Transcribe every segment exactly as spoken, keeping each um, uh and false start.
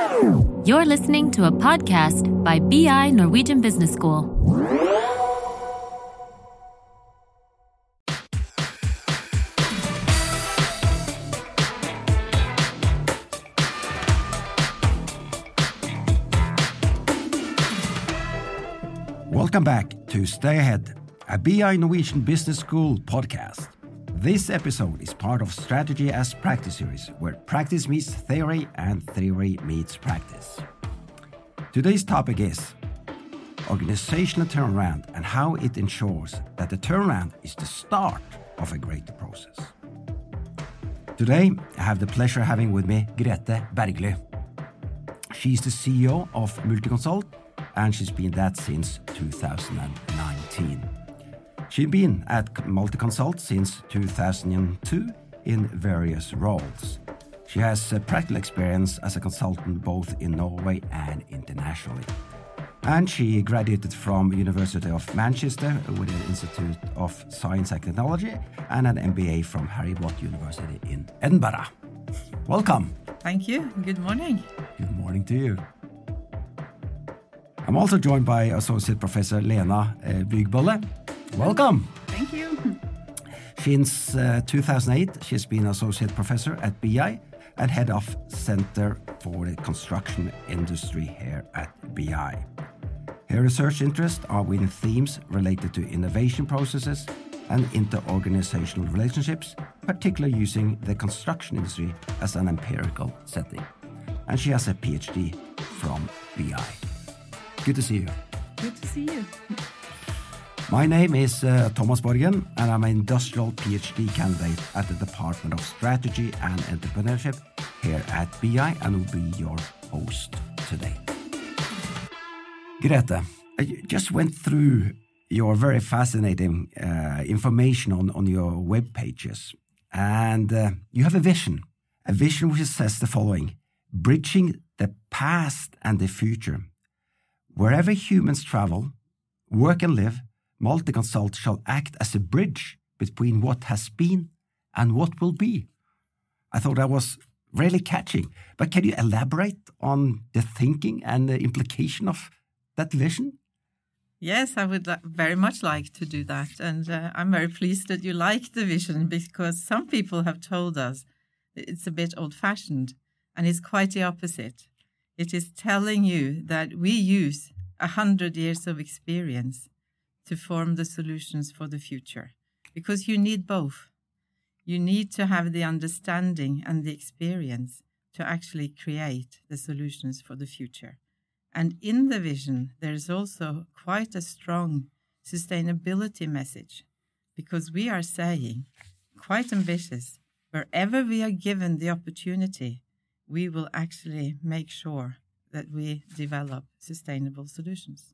You're listening to a podcast by B I Norwegian Business School. Welcome back to Stay Ahead, a B I Norwegian Business School podcast. This episode is part of Strategy as Practice series, where practice meets theory and theory meets practice. Today's topic is organizational turnaround and how it ensures that the turnaround is the start of a greater process. Today, I have the pleasure of having with me Grete Bergly. She's the C E O of Multiconsult, and she's been that since two thousand nineteen. She's been at Multiconsult since two thousand two in various roles. She has uh, practical experience as a consultant both in Norway and internationally. And she graduated from University of Manchester with an Institute of Science and Technology and an M B A from Harry Watt University in Edinburgh. Welcome. Thank you. Good morning. Good morning to you. I'm also joined by Associate Professor Lena uh, Bygbolle. Welcome. Thank you. Since uh, two thousand eight, she's been Associate Professor at B I and Head of Center for the Construction Industry here at B I. Her research interests are within themes related to innovation processes and inter-organizational relationships, particularly using the construction industry as an empirical setting. And she has a P H D from B I. Good to see you. Good to see you. My name is uh, Thomas Borgen, and I'm an industrial P H D candidate at the Department of Strategy and Entrepreneurship here at B I, and will be your host today. Grete, I just went through your very fascinating uh, information on, on your web pages, and uh, you have a vision, a vision which says the following: bridging the past and the future. Wherever humans travel, work and live, Multiconsult shall act as a bridge between what has been and what will be. I thought that was really catching, but can you elaborate on the thinking and the implication of that vision? Yes, I would very much like to do that, and uh, I'm very pleased that you like the vision, because some people have told us it's a bit old-fashioned, and it's quite the opposite. It is telling you that we use a hundred years of experience to form the solutions for the future, because you need both. You need to have the understanding and the experience to actually create the solutions for the future. And in the vision, there is also quite a strong sustainability message, because we are saying, quite ambitious, wherever we are given the opportunity, we will actually make sure that we develop sustainable solutions.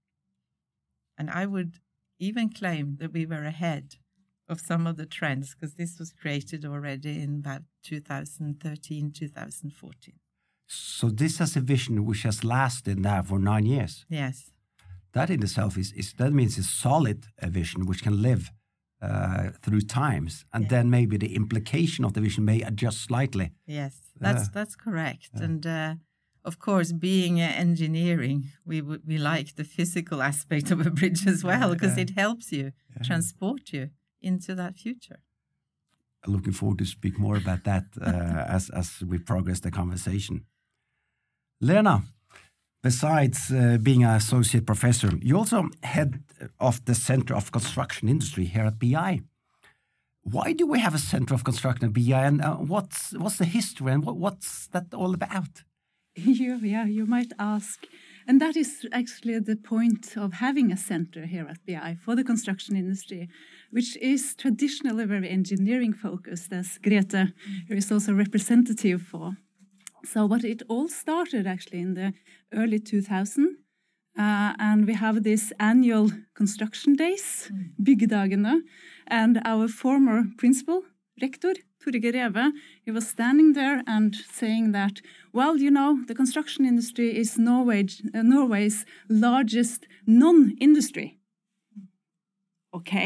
And I would even claim that we were ahead of some of the trends, because this was created already in about two thousand thirteen, two thousand fourteen. So this is a vision which has lasted now for nine years. Yes. That in itself is, is that means it's solid a vision which can live uh, through times, and yeah. Then maybe the implication of the vision may adjust slightly. Yes, that's uh, that's correct. Uh, and uh, of course, being uh, engineering, we w- we like the physical aspect of a bridge as well, because yeah. It helps you yeah. transport you into that future. Looking forward to speak more about that uh, as as we progress the conversation. Lena, besides uh, being an associate professor, you also head of the Center of Construction Industry here at B I. Why do we have a Center of Construction at B I, and uh, what's what's the history, and what, what's that all about? You, yeah, you might ask. And that is actually the point of having a center here at B I for the construction industry, which is traditionally very engineering focused, as Grete is also representative for. So what it all started actually in the early two thousands, uh, and we have this annual construction days, mm. Byggedagene, and our former principal, rector, Torgeir Reve, he was standing there and saying that, well, you know, the construction industry is Norway, uh, Norway's largest non-industry. Okay,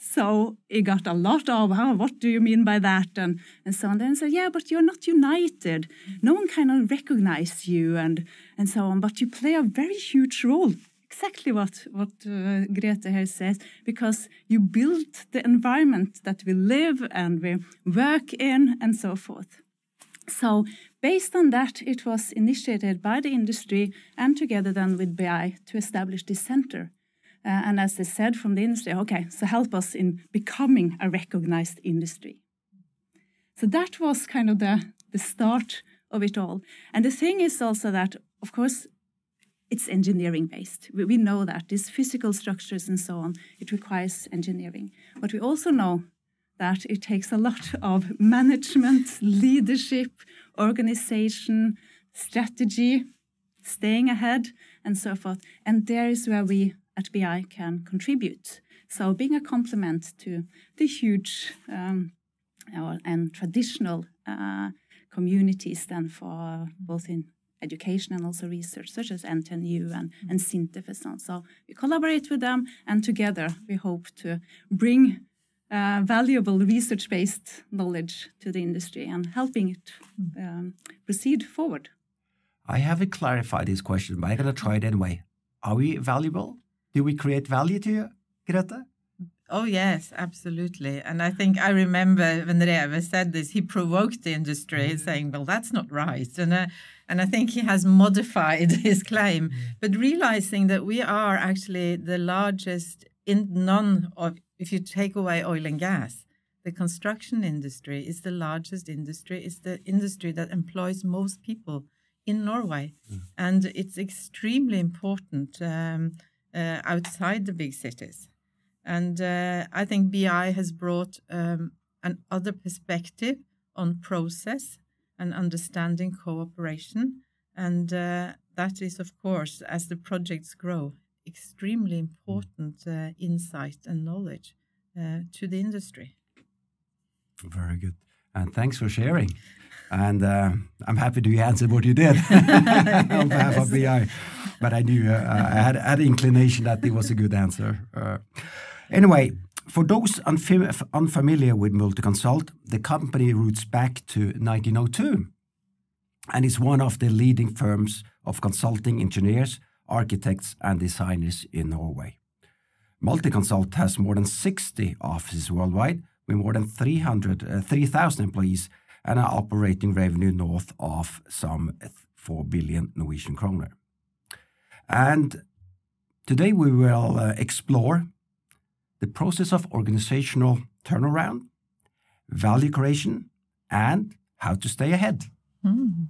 So he got a lot of, oh, what do you mean by that? And, and so on. Then he said, yeah, but you're not united. No one kind of recognizes you and, and so on. But you play a very huge role. Exactly what, what uh, Grete here says, because you build the environment that we live and we work in and so forth. So based on that, it was initiated by the industry and together then with B I to establish this center. Uh, and as they said from the industry, okay, so help us in becoming a recognized industry. So that was kind of the, the start of it all. And the thing is also that, of course, it's engineering-based. We, we know that. These physical structures and so on, it requires engineering. But we also know that it takes a lot of management, leadership, organization, strategy, staying ahead, and so forth. And there is where we at B I can contribute. So being a complement to the huge um, and traditional uh, communities then for both in education and also research, such as N T N U and, and SINTEF and so on. So we collaborate with them, and together we hope to bring uh, valuable research-based knowledge to the industry and helping it um, proceed forward. I haven't clarified this question, but I'm going to try it anyway. Are we valuable? Do we create value to you, Grete? Oh, yes, absolutely. And I think I remember when Rewe said this, he provoked the industry mm-hmm. saying, well, that's not right. And, uh, and I think he has modified his claim, mm-hmm. but realizing that we are actually the largest in none of, if you take away oil and gas, the construction industry is the largest industry. It's the industry that employs most people in Norway. Mm-hmm. And it's extremely important um, uh, outside the big cities. And uh, I think B I has brought um, an other perspective on process and understanding cooperation. And uh, that is, of course, as the projects grow, extremely important uh, insight and knowledge uh, to the industry. Very good. And thanks for sharing. And uh, I'm happy to answer what you did on behalf of B I. But I knew uh, I had, had an inclination that it was a good answer. Uh, Anyway, for those unfam- unfamiliar with Multiconsult, the company roots back to nineteen oh two and is one of the leading firms of consulting engineers, architects and designers in Norway. Multiconsult has more than sixty offices worldwide with more than three hundred, uh, three thousand employees and an operating revenue north of some four billion Norwegian kroner. And today we will uh, explore the process of organizational turnaround, value creation, and how to stay ahead. Mm.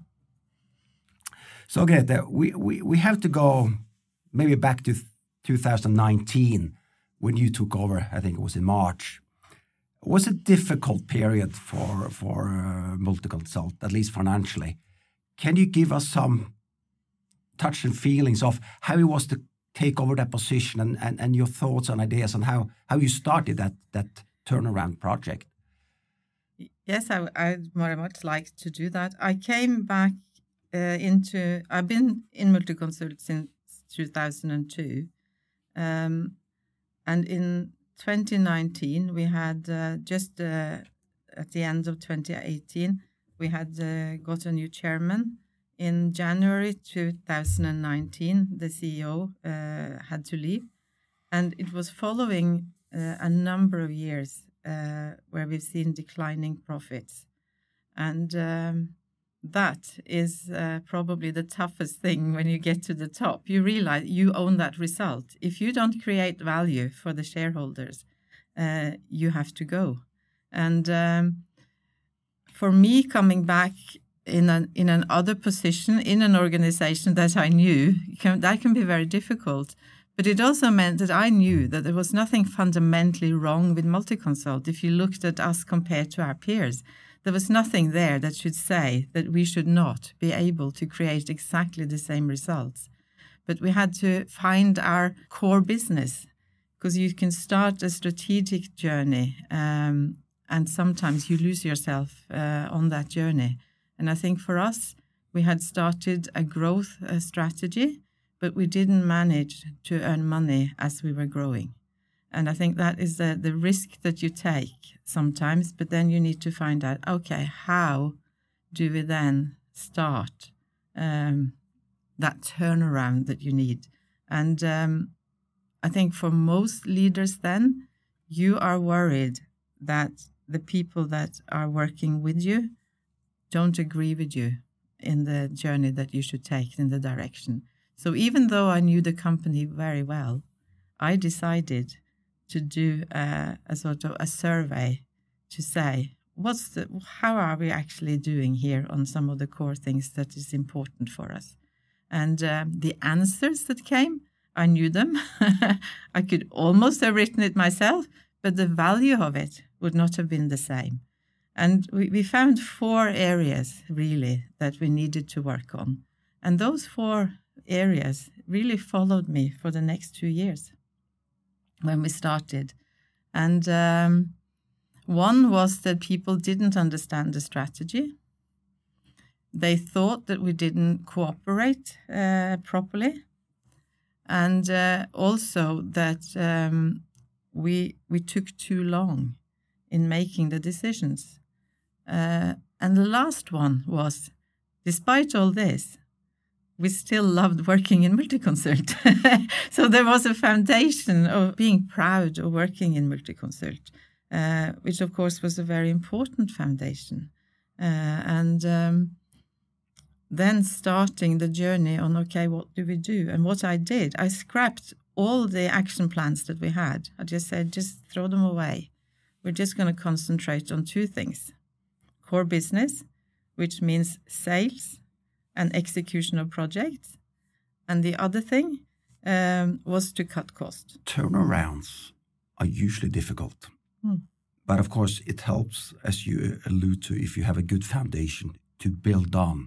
So, Grete, we, we, we have to go maybe back to two thousand nineteen when you took over. I think it was in March. It was a difficult period for, for uh, Multiconsult, at least financially. Can you give us some touch and feelings of how it was to take over that position and, and, and your thoughts and ideas on how, how you started that, that turnaround project? Yes, I, I'd very much like to do that. I came back uh, into, I've been in Multiconsult since two thousand two. Um, and in twenty nineteen, we had uh, just uh, at the end of twenty eighteen, we had uh, got a new chairman. In January two thousand nineteen, the C E O uh, had to leave, and it was following uh, a number of years uh, where we've seen declining profits. And um, that is uh, probably the toughest thing when you get to the top. You realize you own that result. If you don't create value for the shareholders, uh, you have to go. And um, for me, coming back in an in an other position in an organization that I knew, can, that can be very difficult. But it also meant that I knew that there was nothing fundamentally wrong with Multiconsult. If you looked at us compared to our peers, there was nothing there that should say that we should not be able to create exactly the same results. But we had to find our core business, because you can start a strategic journey um, and sometimes you lose yourself uh, on that journey. And I think for us, we had started a growth uh, strategy, but we didn't manage to earn money as we were growing. And I think that is the, the risk that you take sometimes, but then you need to find out, okay, how do we then start um, that turnaround that you need? And um, I think for most leaders then, you are worried that the people that are working with you don't agree with you in the journey that you should take, in the direction. So even though I knew the company very well, I decided to do a, a sort of a survey to say, what's the, how are we actually doing here on some of the core things that is important for us? And uh, the answers that came, I knew them. I could almost have written it myself, but the value of it would not have been the same. And we, we found four areas, really, that we needed to work on. And those four areas really followed me for the next two years when we started. And um, one was that people didn't understand the strategy. They thought that we didn't cooperate uh, properly. And uh, also that um, we we took too long in making the decisions. Uh, and the last one was, despite all this, we still loved working in Multiconsult. So there was a foundation of being proud of working in Multiconsult, uh, which of course was a very important foundation. Uh, and um, then starting the journey on, okay, what do we do? And what I did, I scrapped all the action plans that we had. I just said, just throw them away. We're just going to concentrate on two things. Core business, which means sales and execution of projects. And the other thing um, was to cut costs. Turnarounds are usually difficult. Hmm. But of course, it helps, as you allude to, if you have a good foundation to build on.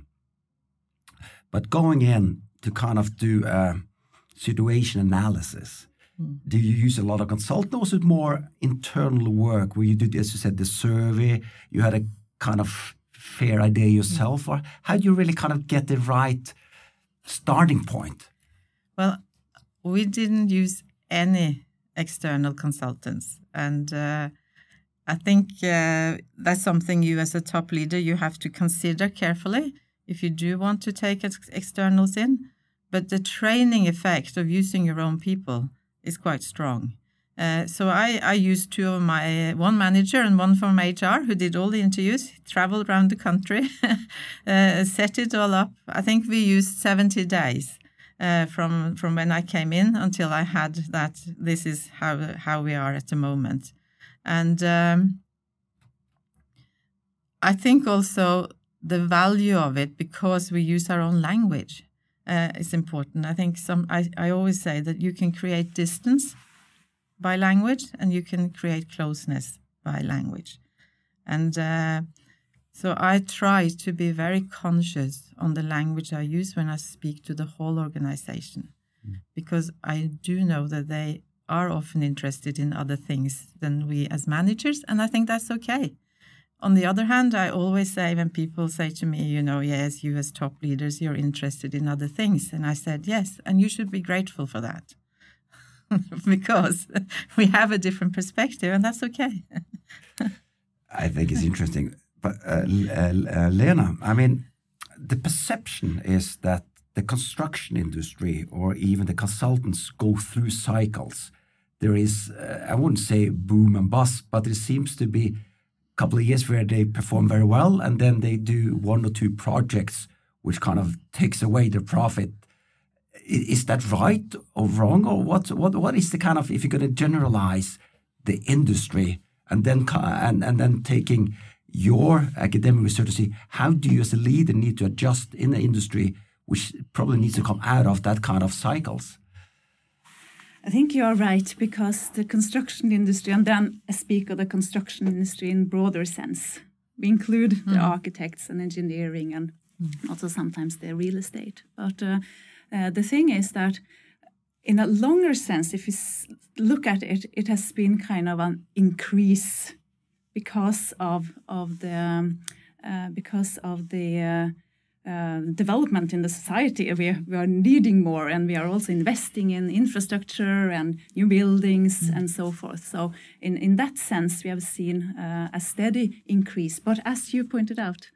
But going in to kind of do a situation analysis, mm. do you use a lot of consultants, or is it more internal work where you did, as you said, the survey, you had a kind of fair idea yourself, mm. or how do you really kind of get the right starting point? Well, we didn't use any external consultants. And uh, I think uh, that's something you as a top leader, you have to consider carefully if you do want to take ex- externals in. But the training effect of using your own people is quite strong. Uh, so I, I used two of my, one manager and one from H R who did all the interviews, traveled around the country, uh, set it all up. I think we used seventy days uh, from from when I came in until I had that, this is how, how we are at the moment. And um, I think also the value of it, because we use our own language, uh, is important. I think some. I, I always say that you can create distance by language and you can create closeness by language. And uh, so I try to be very conscious on the language I use when I speak to the whole organization, mm. because I do know that they are often interested in other things than we as managers, and I think that's okay. On the other hand, I always say when people say to me, you know, yes, you as top leaders, you're interested in other things. And I said, yes, and you should be grateful for that because we have a different perspective and that's okay. I think it's interesting. But uh, uh, Lena, I mean, the perception is that the construction industry or even the consultants go through cycles. There is, uh, I wouldn't say boom and bust, but there seems to be couple of years where they perform very well, and then they do one or two projects which kind of takes away their profit. Is that right or wrong, or what? What? What is the kind of, if you're going to generalize the industry, and then and and then taking your academic research to see how do you as a leader need to adjust in the industry, which probably needs to come out of that kind of cycles? I think you are right, because the construction industry, and then I speak of the construction industry in broader sense. We include mm. the architects and engineering and mm. also sometimes the real estate. But uh, uh, the thing is that in a longer sense, if you s- look at it, it has been kind of an increase because of of the um, uh, because of the uh, uh, development in the society. We are, we are needing more, and we are also investing in infrastructure and new buildings mm. and so forth. So in, in that sense, we have seen uh, a steady increase. But as you pointed out,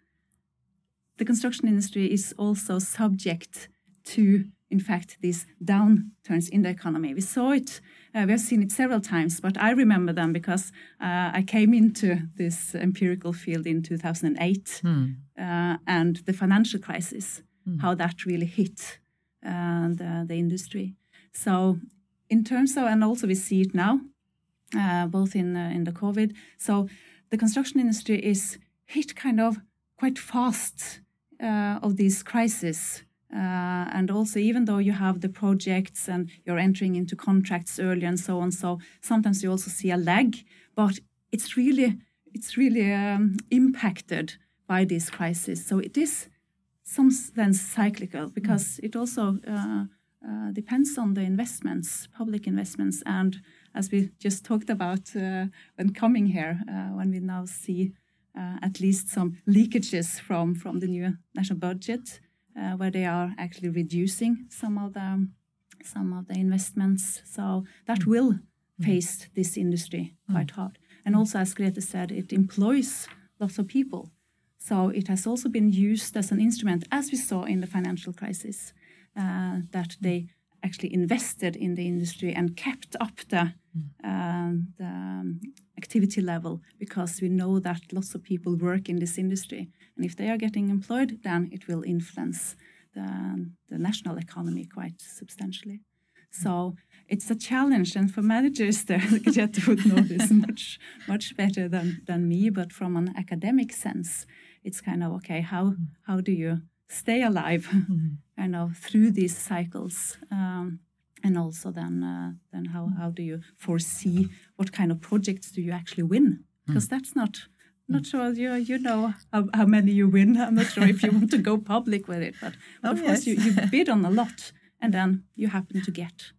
the construction industry is also subject to, in fact, these downturns in the economy. We saw it, uh, we have seen it several times, but I remember them because uh, I came into this empirical field in two thousand eight mm. uh, and the financial crisis, mm. how that really hit uh, the, the industry. So in terms of, and also we see it now, uh, both in, uh, in the COVID, so the construction industry is hit kind of quite fast uh, of these crises. Uh, and also, even though you have the projects and you're entering into contracts early and so on, so sometimes you also see a lag, but it's really it's really um, impacted by this crisis. So it is some sense cyclical because mm. it also uh, uh, depends on the investments, public investments, and as we just talked about uh, when coming here, uh, when we now see uh, at least some leakages from from the new national budget. Uh, where they are actually reducing some of the some of the investments, so that will face this industry quite hard. And also, as Grete said, it employs lots of people, so it has also been used as an instrument, as we saw in the financial crisis, uh, that they actually invested in the industry and kept up the, uh, the um, activity level, because we know that lots of people work in this industry. And if they are getting employed, then it will influence the, the national economy quite substantially. So it's a challenge. And for managers there, Grete would know this much, much better than, than me. But from an academic sense, it's kind of, okay, how, how do you stay alive mm-hmm. kind of through these cycles? Um, and also then, uh, then how, how do you foresee what kind of projects do you actually win? Because mm-hmm. that's not... Not sure you you know how, how many you win. I'm not sure if you want to go public with it, but, but oh, of yes. course you, you bid on a lot, and then you happen to get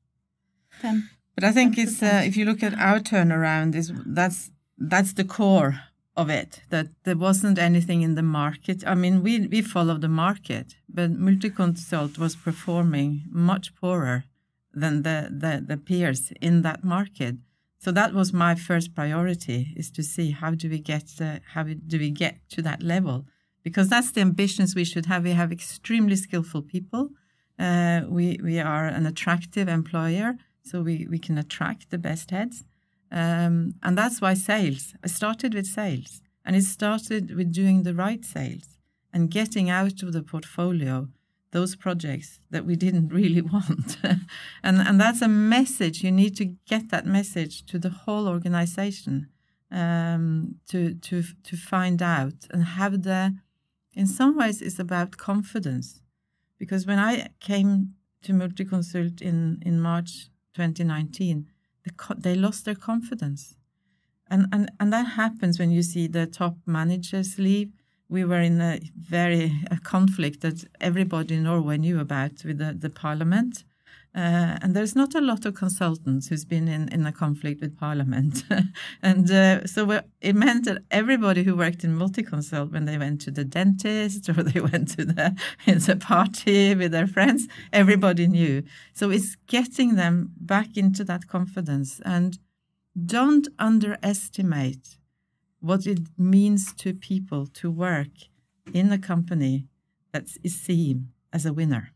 ten. But I think it's uh, if you look at our turnaround, is that's that's the core of it. That there wasn't anything in the market. I mean, we we follow the market, but Multiconsult was performing much poorer than the, the the peers in that market. So that was my first priority, is to see how do we get uh, how do we get to that level, because that's the ambitions we should have. We have extremely skillful people. Uh, we we are an attractive employer, so we, we can attract the best heads, um, and that's why sales. I started with sales, and it started with doing the right sales and getting out of the portfolio those projects that we didn't really want. and and that's a message. You need to get that message to the whole organization, um, to to to find out and have the, in some ways it's about confidence. Because when I came to Multiconsult in, in March twenty nineteen, the co- they lost their confidence. And, and, and that happens when you see the top managers leave. We were in a very a conflict that everybody in Norway knew about with the, the parliament. Uh, and there's not a lot of consultants who's been in, in a conflict with parliament. and uh, so it meant that everybody who worked in Multiconsult, when they went to the dentist or they went to the, the party with their friends, everybody knew. So it's getting them back into that confidence. And don't underestimate what it means to people to work in a company that is seen as a winner.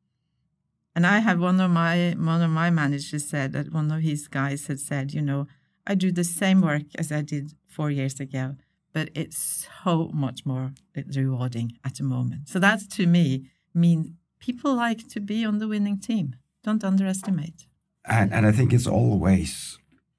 And I have one of my one of my managers said that one of his guys had said, you know, I do the same work as I did four years ago, but it's so much more rewarding at the moment. So that to me means people like to be on the winning team. Don't underestimate. And and I think it's always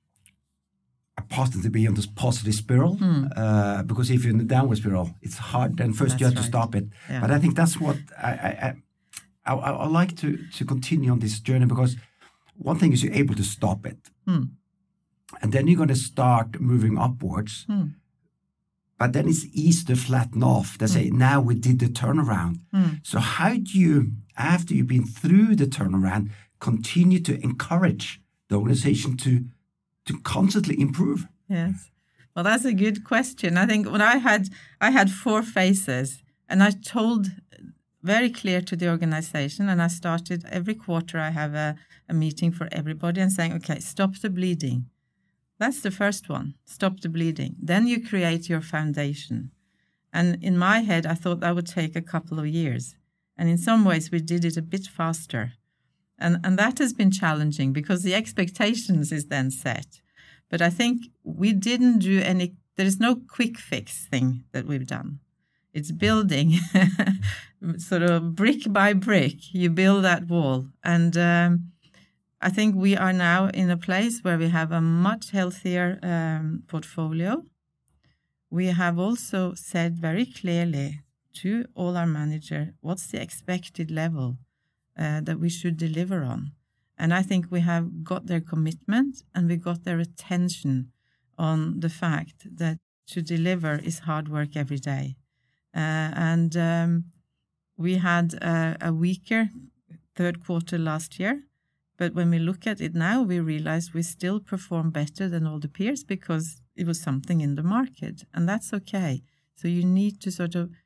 a positive to be on this positive spiral, mm. uh, because if you're in the downward spiral, it's hard. Then first that's you have right. to stop it. Yeah. But I think that's what I I, I, I I like to to continue on this journey, because one thing is you're able to stop it, mm. and then you're going to start moving upwards. Mm. But then it's easy to flatten off. They say, mm. now we did the turnaround. Mm. So how do you, after you've been through the turnaround, continue to encourage the organization to to constantly improve? Yes. Well, that's a good question. I think when I had I had four phases, and I told very clear to the organization, and I started every quarter I have a, a meeting for everybody and saying, okay, stop the bleeding. That's the first one, stop the bleeding. Then you create your foundation. And in my head, I thought that would take a couple of years. And in some ways, we did it a bit faster. And, and that has been challenging because the expectations is then set. But I think we didn't do any, there is no quick fix thing that we've done. It's building sort of brick by brick. You build that wall. And um, I think we are now in a place where we have a much healthier um, portfolio. We have also said very clearly to all our managers what's the expected level uh, that we should deliver on. And I think we have got their commitment and we got their attention on the fact that to deliver is hard work every day. Uh, and um, we had a, a weaker third quarter last year. But when we look at it now, we realize we still perform better than all the peers because it was something in the market. And that's okay. So you need to sort of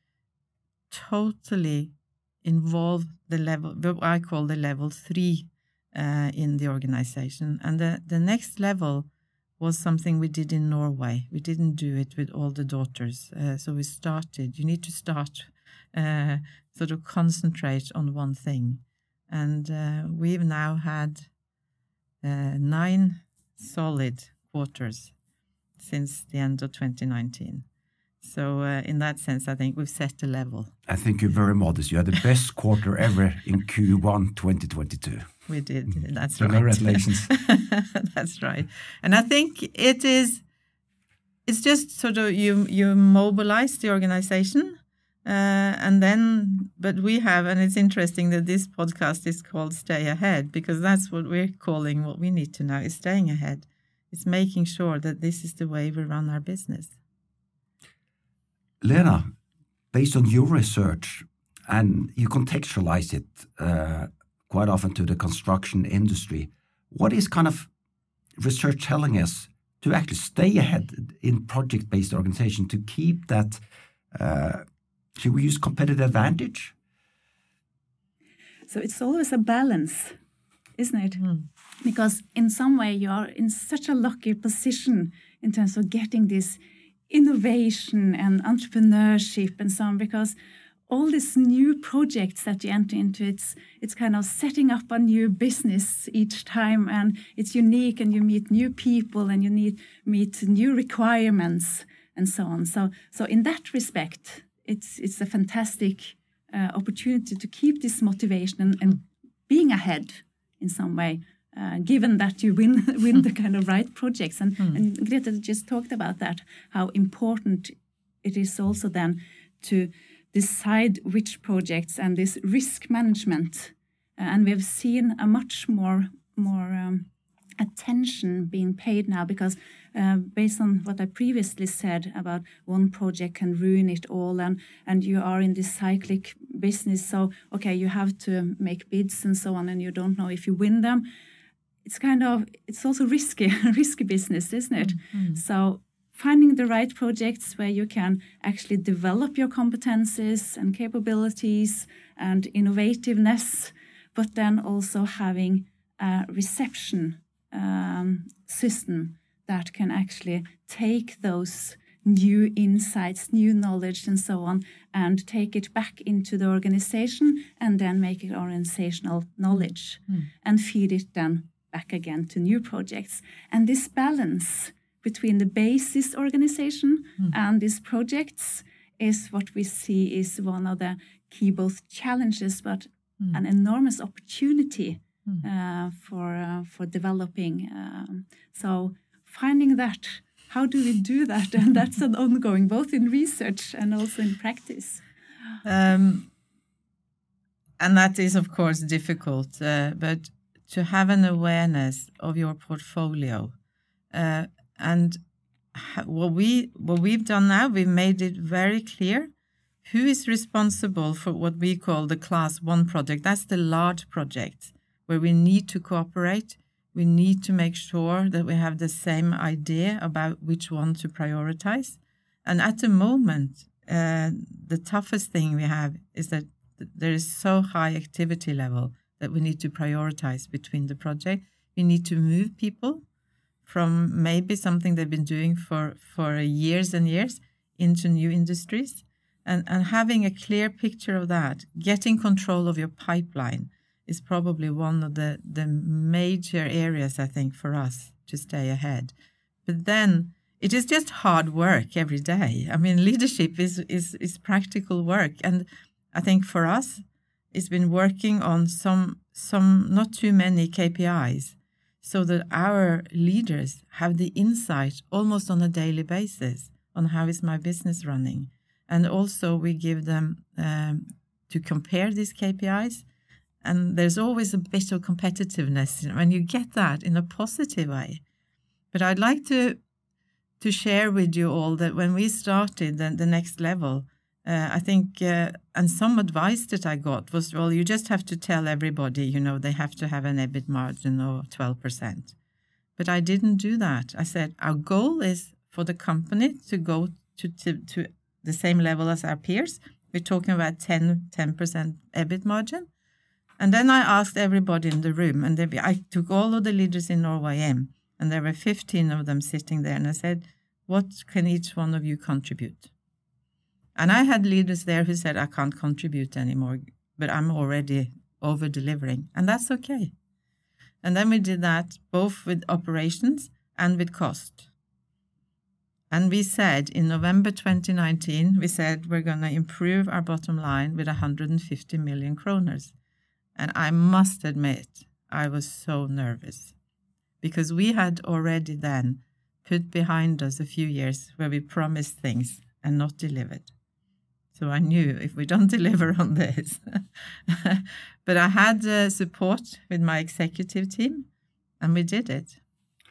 totally involve the level, what I call the level three uh, in the organization. And the, the next level was something we did in Norway. We didn't do it with all the daughters. Uh, so we started, you need to start, uh, sort of concentrate on one thing. And uh, we've now had uh, nine solid quarters since the end of twenty nineteen. So uh, in that sense, I think we've set a level. I think you're very modest. You had the best quarter ever in Q one twenty twenty-two. We did. That's so right. Congratulations. That's right. And I think it is, it's just sort of you, you mobilize the organization. Uh, and then, but we have, and it's interesting that this podcast is called Stay Ahead, because that's what we're calling what we need to know is staying ahead. It's making sure that this is the way we run our business. Lena, based on your research, and you contextualize it uh, quite often to the construction industry, what is kind of research telling us to actually stay ahead in project-based organization to keep that uh, should we use competitive advantage? So it's always a balance, isn't it? Mm. Because in some way you are in such a lucky position in terms of getting this innovation and entrepreneurship and so on, because all these new projects that you enter into, it's it's kind of setting up a new business each time, and it's unique, and you meet new people, and you need meet new requirements and so on. So so in that respect, It's it's a fantastic uh, opportunity to keep this motivation and, and being ahead in some way, uh, given that you win win the kind of right projects. And, mm. and Greta just talked about that, how important it is also then to decide which projects and this risk management. Uh, and we have seen a much more more um, attention being paid now, because uh, based on what I previously said about one project can ruin it all, and, and you are in this cyclic business, so okay, you have to make bids and so on, and you don't know if you win them. It's kind of, it's also risky, risky business, isn't it? Mm-hmm. So finding the right projects where you can actually develop your competencies and capabilities and innovativeness, but then also having a reception Um, system that can actually take those new insights, new knowledge, and so on, and take it back into the organization, and then make it organizational knowledge, mm. and feed it then back again to new projects. And this balance between the basis organization mm. and these projects is what we see is one of the key both challenges, but mm. an enormous opportunity Uh, for uh, for developing. Um, so finding that, how do we do that? And that's an ongoing, both in research and also in practice. Um, and that is, of course, difficult. Uh, but to have an awareness of your portfolio, uh, and ha- what we what we've done now, we've made it very clear who is responsible for what we call the class one project. That's the large project, where we need to cooperate. We need to make sure that we have the same idea about which one to prioritize. And at the moment, uh, the toughest thing we have is that There is so high activity level that we need to prioritize between the project. We need to move people from maybe something they've been doing for, for years and years into new industries. And, and having a clear picture of that, getting control of your pipeline is probably one of the, the major areas, I think, for us to stay ahead. But then it is just hard work every day. I mean, leadership is, is, is practical work. And I think for us, it's been working on some, some not too many K P Is so that our leaders have the insight almost on a daily basis on how is my business running. And also we give them um, to compare these K P Is. And there's always a bit of competitiveness when you get that in a positive way. But I'd like to to share with you all that when we started the, the next level, uh, I think, uh, and some advice that I got was, well, you just have to tell everybody, you know, they have to have an EBIT margin of twelve percent. But I didn't do that. I said, our goal is for the company to go to, to, to the same level as our peers. We're talking about ten percent EBIT margin. And then I asked everybody in the room, and they, I took all of the leaders in Norway in, and there were fifteen of them sitting there, and I said, what can each one of you contribute? And I had leaders there who said, I can't contribute anymore, but I'm already over-delivering, and that's okay. And then we did that both with operations and with cost. And we said in November twenty nineteen, we said we're going to improve our bottom line with one hundred fifty million kroners. And I must admit, I was so nervous because we had already then put behind us a few years where we promised things and not delivered. So I knew if we don't deliver on this. But I had uh, support with my executive team, and we did it.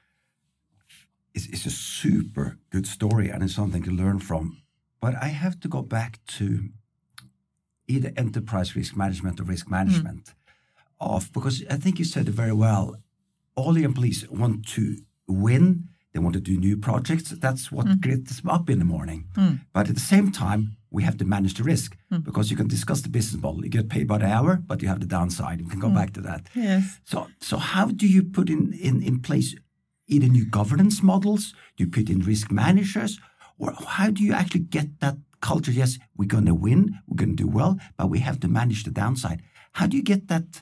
It's, it's a super good story, and it's something to learn from. But I have to go back to either enterprise risk management or risk management. Mm. Of because I think you said it very well. All the employees want to win. They want to do new projects. That's what mm. gets them up in the morning. Mm. But at the same time, we have to manage the risk mm. because you can discuss the business model. You get paid by the hour, but you have the downside. We can go mm. back to that. Yes. So, so how do you put in, in, in place either new governance models? Do you put in risk managers? Or how do you actually get that culture? Yes, we're going to win. We're going to do well, but we have to manage the downside. How do you get that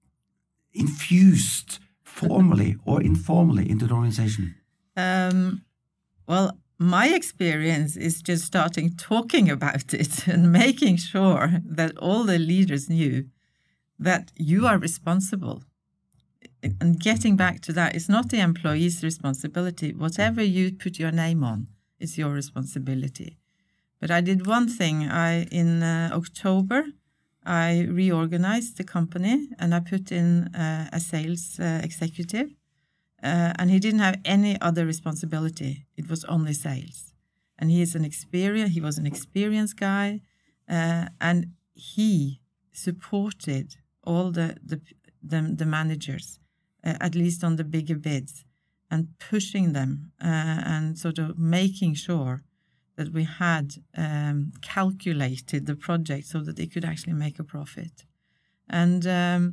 infused formally or informally into the organization? Um, well, my experience is just starting talking about it and making sure that all the leaders knew that you are responsible. And getting back to that, it's not the employee's responsibility. Whatever you put your name on is your responsibility. But I did one thing. I in uh, October, I reorganized the company and I put in uh, a sales uh, executive. Uh, and he didn't have any other responsibility. It was only sales. And he is an experience. He was an experienced guy, uh, and he supported all the the the, the managers, uh, at least on the bigger bids, and pushing them uh, and sort of making sure that we had um, calculated the project so that they could actually make a profit. And um,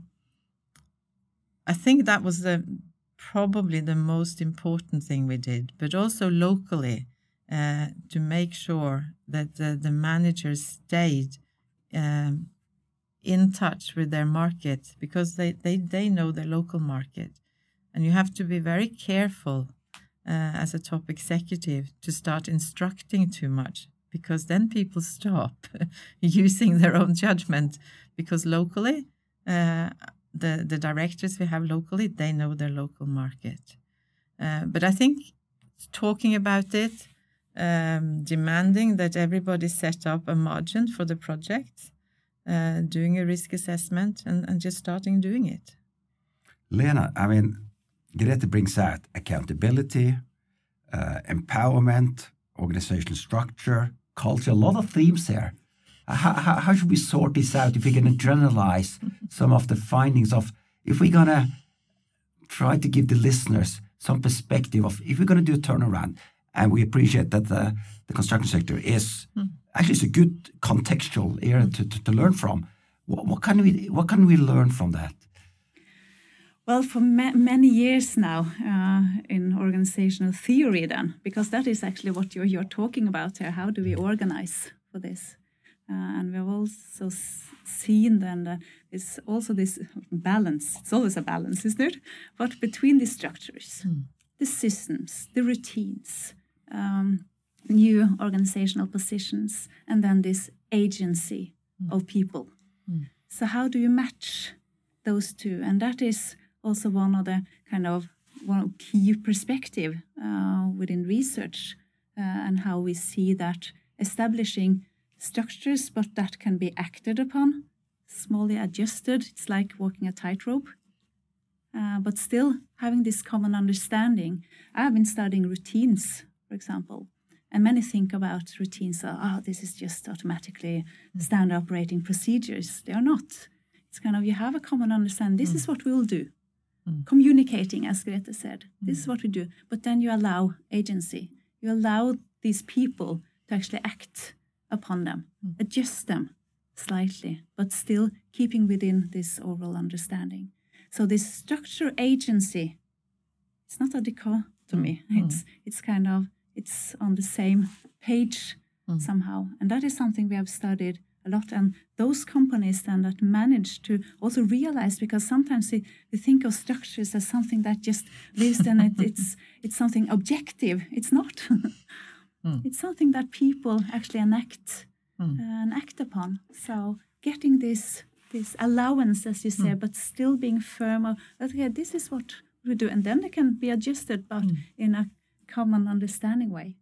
I think that was the probably the most important thing we did, but also locally uh, to make sure that the, the managers stayed um, in touch with their market, because they, they, they know their local market. And you have to be very careful uh, as a top executive to start instructing too much, because then people stop using their own judgment, because locally uh, The, the directors we have locally, they know their local market. Uh, but I think talking about it, um, demanding that everybody set up a margin for the project, uh, doing a risk assessment, and, and just starting doing it. Lena, I mean, Grete brings out accountability, uh, empowerment, organizational structure, culture, a lot of themes here. How, how, how should we sort this out if we're going to generalize some of the findings of, if we're going to try to give the listeners some perspective of, if we're going to do a turnaround, and we appreciate that the, the construction sector is, mm. actually it's a good contextual area to, to, to learn from, What, what can we what can we learn from that? Well, for ma- many years now uh, in organizational theory, then, because that is actually what you're, you're talking about here. How do we organize for this? Uh, and we've also s- seen then that it's also this balance. It's always a balance, isn't it? But between the structures, mm. the systems, the routines, um, new organizational positions, and then this agency mm. of people. Mm. So how do you match those two? And that is also one of the kind of one of key perspective uh, within research uh, and how we see that establishing structures, but that can be acted upon, smallly adjusted. It's like walking a tightrope, uh, but still having this common understanding. I've been studying routines, for example, and many think about routines, uh, oh, this is just automatically standard operating procedures. They are not. It's kind of, you have a common understanding. This mm. is what we will do. Mm. Communicating, as Grete said. Mm. This is what we do. But then you allow agency. You allow these people to actually act upon them, mm. adjust them slightly, but still keeping within this overall understanding. So this structure agency, it's not a dichotomy. Mm. It's it's kind of, it's on the same page mm. somehow. And that is something we have studied a lot. And those companies then that manage to also realize, because sometimes we, we think of structures as something that just lives and it, it's, it's something objective. It's not. Mm. It's something that people actually enact mm. uh, and act upon. So getting this this allowance, as you say, mm. but still being firm of, okay, this is what we do. And then they can be adjusted, but mm. in a common understanding way.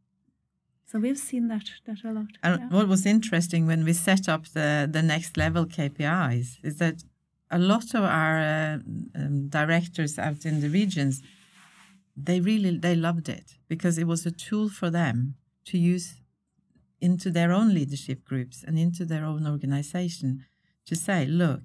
So we've seen that that a lot. And yeah. what was interesting when we set up the, the next level K P Is is that a lot of our uh, um, directors out in the regions, they really, they loved it because it was a tool for them to use into their own leadership groups and into their own organization to say, look,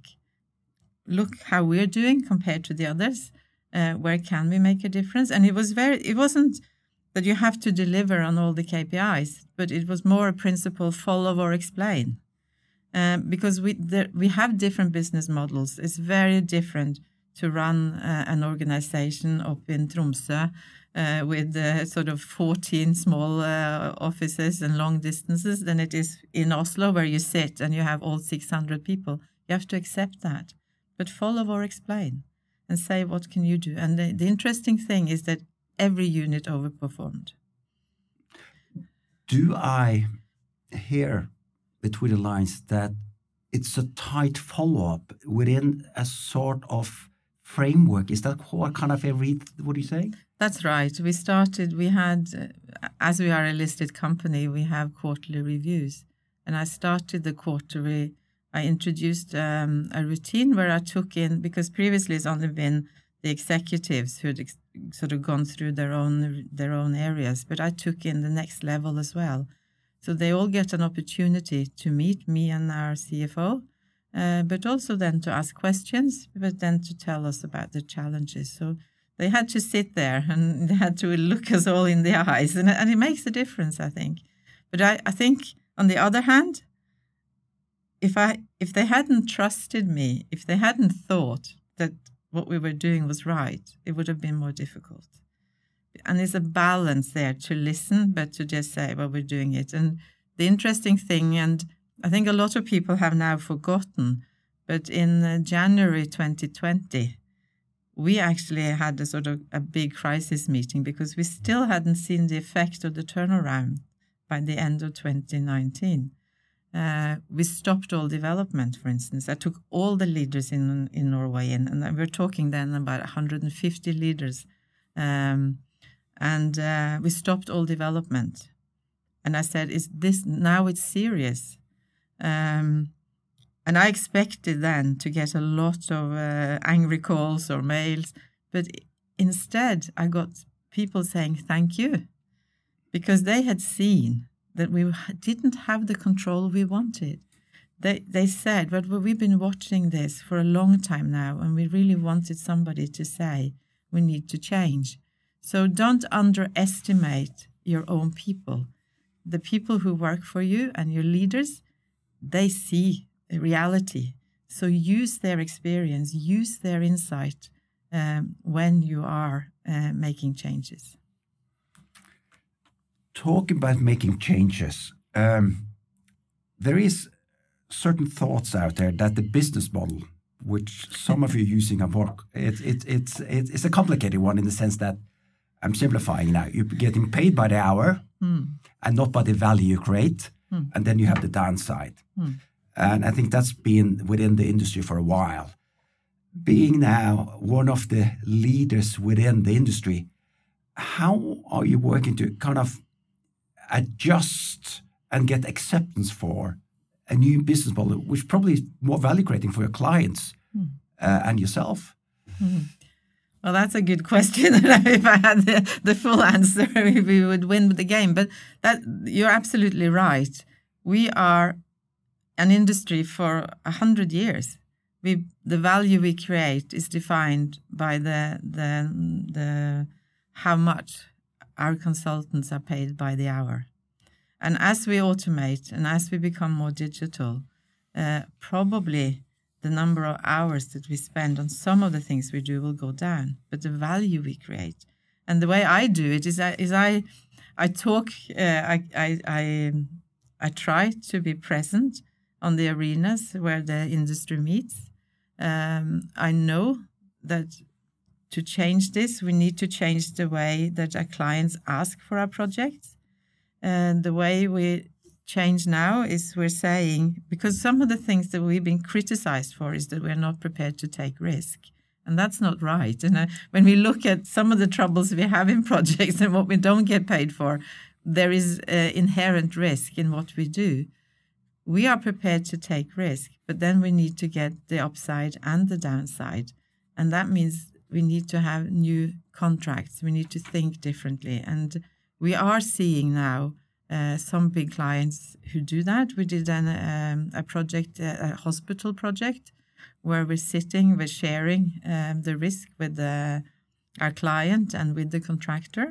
look how we're doing compared to the others. Uh, where can we make a difference? And it was very, it wasn't that you have to deliver on all the K P Is, but it was more a principle, follow or explain. Um, because we there, we have different business models. It's very different to run uh, an organization up in Tromsø uh, with uh, sort of fourteen small uh, offices and long distances than it is in Oslo, where you sit and you have all six hundred people. You have to accept that, but follow or explain and say, what can you do? And the, the interesting thing is that every unit overperformed. Do I hear between the lines that it's a tight follow-up within a sort of framework? Is that what kind of a read, what do you say? That's right. We started, we had, uh, as we are a listed company, we have quarterly reviews. And I started the quarterly, I introduced um, a routine where I took in, because previously it's only been the executives who had ex- sort of gone through their own their own areas, but I took in the next level as well. So they all get an opportunity to meet me and our C F O, uh, but also then to ask questions, but then to tell us about the challenges. So they had to sit there and they had to look us all in the eyes, and, and it makes a difference, I think. But I, I think, on the other hand, if I if they hadn't trusted me, if they hadn't thought that what we were doing was right, it would have been more difficult. And there's a balance there to listen, but to just say, well, we're doing it. And the interesting thing, and I think a lot of people have now forgotten, but in uh, January twenty twenty, we actually had a sort of a big crisis meeting because we still hadn't seen the effect of the turnaround by the end of twenty nineteen. Uh, we stopped all development, for instance. I took all the leaders in in Norway in, and we're talking then about one hundred fifty leaders. Um, and uh, we stopped all development. And I said, "Is this, now it's serious." Um, and I expected then to get a lot of uh, angry calls or mails, but instead I got people saying thank you, because they had seen that we didn't have the control we wanted. They they said, but we've been watching this for a long time now, and we really wanted somebody to say, we need to change. So don't underestimate your own people. The people who work for you and your leaders, they see reality. So use their experience, use their insight um, when you are uh, making changes. Talking about making changes, um, there is certain thoughts out there that the business model, which some of you are using at work, it, it, it's, it, it's a complicated one in the sense that, I'm simplifying now, you're getting paid by the hour mm. and not by the value you create, mm. and then you have the downside. Mm. And I think that's been within the industry for a while. Being now one of the leaders within the industry, how are you working to kind of adjust and get acceptance for a new business model, which probably is more value creating for your clients mm. uh, and yourself? Mm. Well, that's a good question. If I had the, the full answer, we would win the game. But that you're absolutely right. We are an industry for a hundred years. We the value we create is defined by the the the how much our consultants are paid by the hour. And as we automate and as we become more digital, uh, probably the number of hours that we spend on some of the things we do will go down, but the value we create. And the way I do it is I, is I, I talk, uh, I, I, I, I try to be present on the arenas where the industry meets. Um, I know that to change this, we need to change the way that our clients ask for our projects. And the way we change now is we're saying, because some of the things that we've been criticized for is that we're not prepared to take risk. And that's not right. And uh, when we look at some of the troubles we have in projects and what we don't get paid for, there is uh, inherent risk in what we do. We are prepared to take risk, but then we need to get the upside and the downside. And that means we need to have new contracts. We need to think differently. And we are seeing now uh, some big clients who do that. We did an, um, a project, a hospital project, where we're sitting, we're sharing um, the risk with the, our client and with the contractor.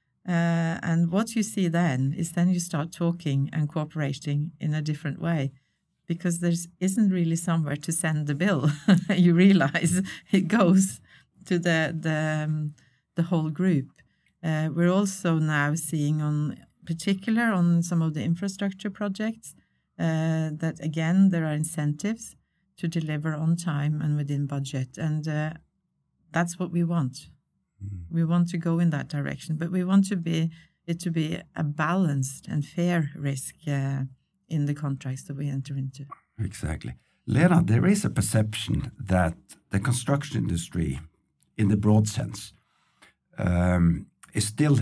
Uh, and what you see then is then you start talking and cooperating in a different way, because there isn't really somewhere to send the bill. You realize it goes to the the, um, the whole group. Uh, we're also now seeing on particular on some of the infrastructure projects uh, that, again, there are incentives to deliver on time and within budget. And uh, that's what we want. Mm. We want to go in that direction, but we want to be it to be a balanced and fair risk uh, in the contracts that we enter into. Exactly. Lena, there is a perception that the construction industry, in the broad sense, um, is still,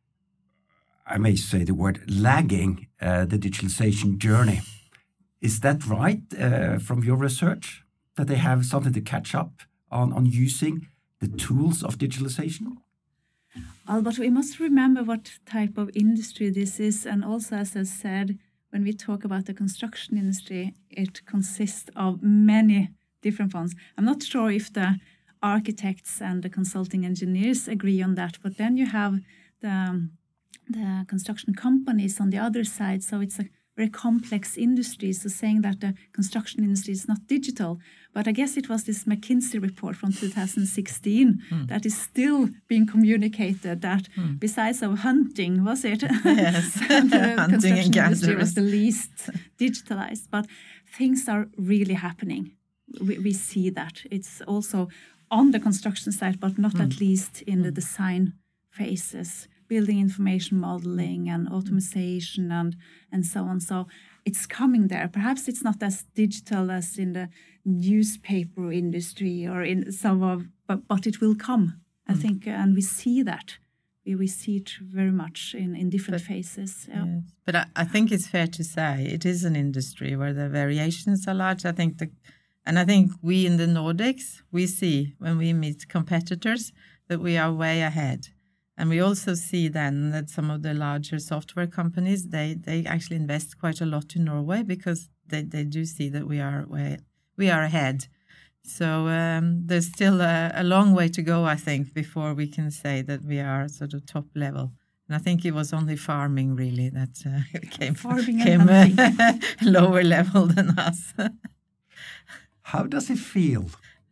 I may say the word, lagging uh, the digitalization journey. Is that right uh, from your research, that they have something to catch up on, on using the tools of digitalization? Well, but we must remember what type of industry this is. And also, as I said, when we talk about the construction industry, it consists of many different ones. I'm not sure if the architects and the consulting engineers agree on that, but then you have the, the construction companies on the other side. So it's a very complex industry. So saying that the construction industry is not digital, but I guess it was this McKinsey report from two thousand sixteen mm. that is still being communicated that mm. besides of hunting, was it? Yes, the hunting construction and industry was the least digitalized, but things are really happening. We, we see that. It's also on the construction side, but not mm. at least in the design phases, building information modeling and automation and, and so on. So it's coming there. Perhaps it's not as digital as in the newspaper industry or in some of, but, but it will come, I mm. think, and we see that. We, we see it very much in, in different but, phases. Yeah. Yes. But I, I think it's fair to say it is an industry where the variations are large. I think the And I think we in the Nordics, we see when we meet competitors that we are way ahead. And we also see then that some of the larger software companies, they, they actually invest quite a lot in Norway because they, they do see that we are way, we are ahead. So um, there's still a, a long way to go, I think, before we can say that we are sort of top level. And I think it was only farming really that uh, came, farming came uh, lower level than us. How does it feel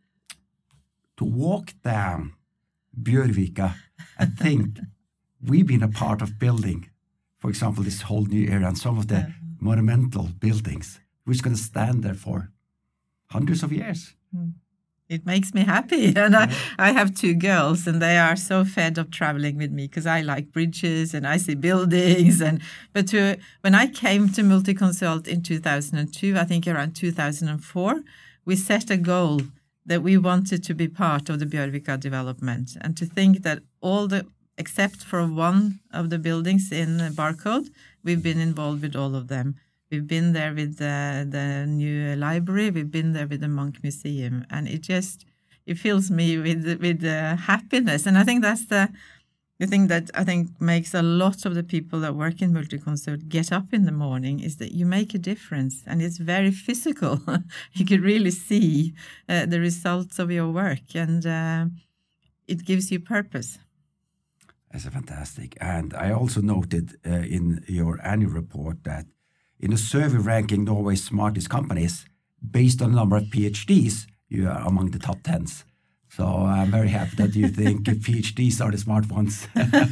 to walk down Björvika and think we've been a part of building, for example, this whole new area and some of the yeah. monumental buildings, which is going to stand there for hundreds of years? Mm. It makes me happy. And yeah. I, I have two girls, and they are so fed of traveling with me because I like bridges and I see buildings. And But to, when I came to Multiconsult in two thousand two, I think around two thousand four, we set a goal that we wanted to be part of the Björvika development, and to think that all the, except for one of the buildings in Barcode, we've been involved with all of them. We've been there with the, the new library. We've been there with the Munch Museum, and it just it fills me with with uh, happiness. And I think that's the the thing that I think makes a lot of the people that work in Multiconsult get up in the morning, is that you make a difference, and it's very physical. You can really see uh, the results of your work, and uh, it gives you purpose. That's fantastic. And I also noted uh, in your annual report that in a survey ranking Norway's smartest companies, based on the number of PhDs, you are among the top tens. So I'm very happy that you think PhDs are the smart ones.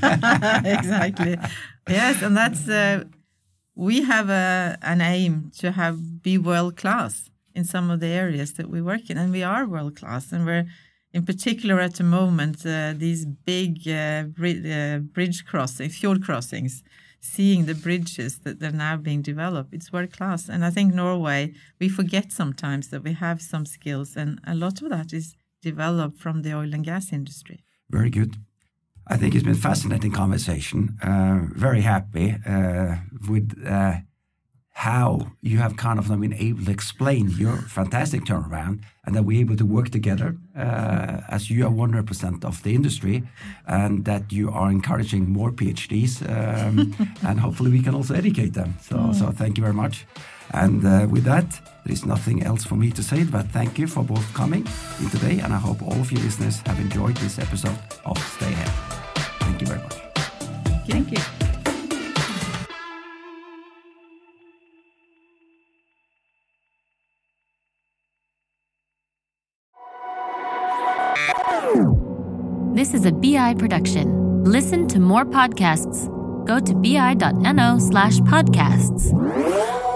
Exactly. Yes, and that's uh, we have a, an aim to have be world class in some of the areas that we work in, and we are world class, and we're in particular at the moment uh, these big uh, bri- uh, bridge crossings, fjord crossings. Seeing the bridges that they're now being developed, it's world class. And I think Norway, we forget sometimes that we have some skills, and a lot of that is developed from the oil and gas industry. Very good. I think it's been a fascinating conversation. Uh, very happy uh, with uh, how you have kind of been able to explain your fantastic turnaround, and that we're able to work together uh, as you are one hundred percent of the industry, and that you are encouraging more PhDs, um, and hopefully we can also educate them. So, mm. so thank you very much. And uh, with that, there is nothing else for me to say, but thank you for both coming in today, and I hope all of you listeners have enjoyed this episode of Stay Ahead. Thank you very much. Thank you. This is a B I production. Listen to more podcasts. Go to bi.no slash podcasts.